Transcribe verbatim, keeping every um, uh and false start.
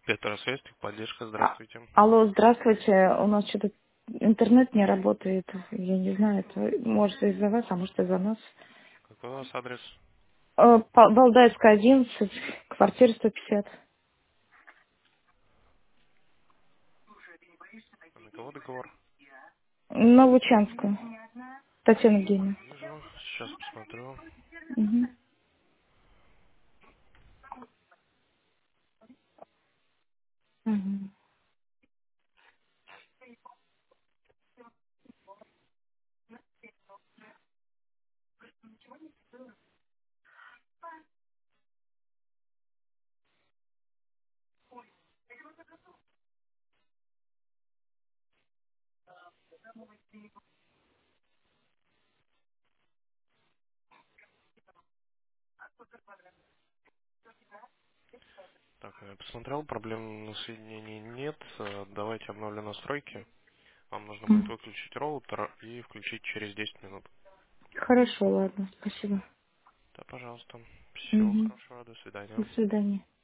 Петр Связь, поддержка, А- здравствуйте. Алло, здравствуйте. У нас что-то интернет не работает. Я не знаю, это может из-за вас, а может из-за нас. Какой у вас адрес? Э, По- Валдайская, одиннадцать, квартира сто пятьдесят. А на кого договор? На Лучанскую. Татьяна Евгеньевна. Вижу, сейчас посмотрю. Угу. Угу. Так, я посмотрел, проблем на соединении нет. Э, Давайте обновлю настройки. Вам нужно будет выключить роутер и включить через десять минут. Хорошо, ладно, спасибо. Да, пожалуйста. Всего Угу. хорошего, до До свидания. свидания.